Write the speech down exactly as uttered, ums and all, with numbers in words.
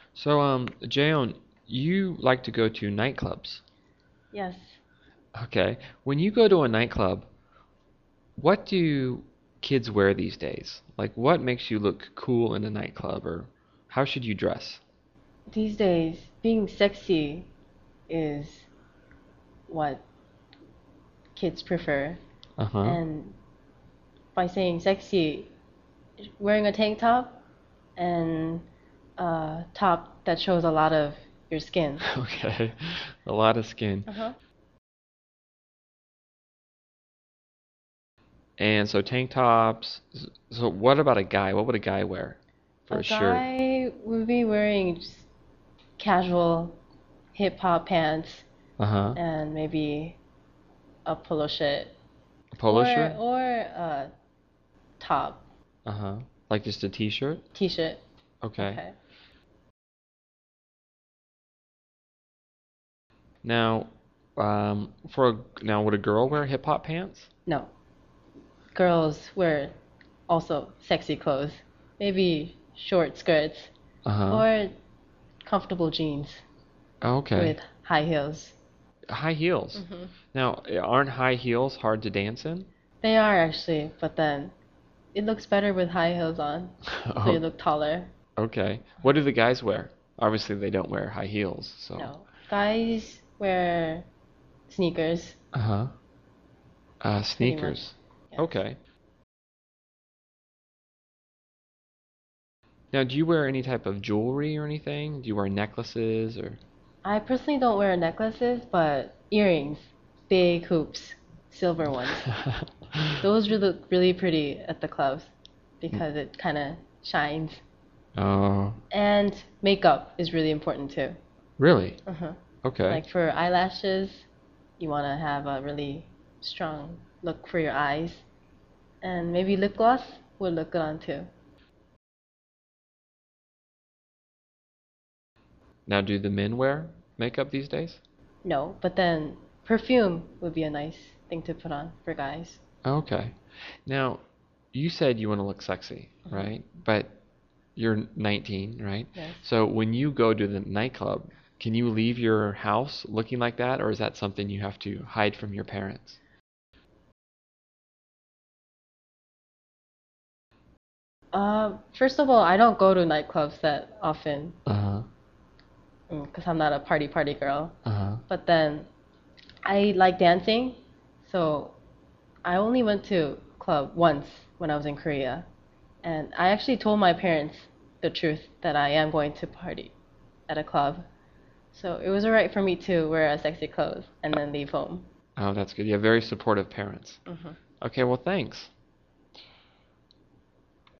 So, um, Jayon, you like to go to nightclubs. Yes. Okay. When you go to a nightclub, what do kids wear these days? Like, what makes you look cool in a nightclub, or how should you dress? These days, being sexy is what kids prefer. Uh-huh. And by saying sexy, wearing a tank top and a top that shows a lot of your skin. Okay. A lot of skin. Uh-huh. And so tank tops. S- So what about a guy? What would a guy wear for A a shirt? guy would be wearing just casual hip hop pants Uh-huh. and maybe a polo shirt A polo or shirt? or a top Uh-huh. Like just a t-shirt? t-shirt. Okay. Okay. Now, um, for a, now would a girl wear hip hop pants? No, girls wear also sexy clothes, maybe short skirts Uh-huh. or comfortable jeans Okay. with high heels. High heels. Hmm. Now, aren't high heels hard to dance in? They are actually, but then it looks better with high heels on, so you Oh, look taller. okay. What do the guys wear? Obviously, they don't wear high heels, so. No, guys wear sneakers, Uh-huh. Uh, pretty much. sneakers. Yes. Okay. Now, do you wear any type of jewelry or anything? Do you wear necklaces or? I personally don't wear necklaces, but earrings, big hoops, silver ones. Those really look really pretty at the clubs because it kind of shines. Oh, And makeup is really important too. really? Uh-huh. Okay. Like for eyelashes, you want to have a really strong look for your eyes. And maybe lip gloss would look good on too. Now, do the men wear makeup these days? No, but then perfume would be a nice thing to put on for guys. Okay. Now, you said you want to look sexy, Uh-huh. right? But you're nineteen, right? Yes. So when you go to the nightclub, can you leave your house looking like that, or is that something you have to hide from your parents? Uh, first of all, I don't go to nightclubs that often Uh-huh. because I'm not a party party girl. Uh-huh. But then I like dancing, so I only went to club once when I was in Korea, and I actually told my parents the truth that I am going to party at a club. So it was alright for me to wear a sexy clothes and then leave home. Oh, that's good. You have very supportive parents. Hmm. Okay, well, thanks.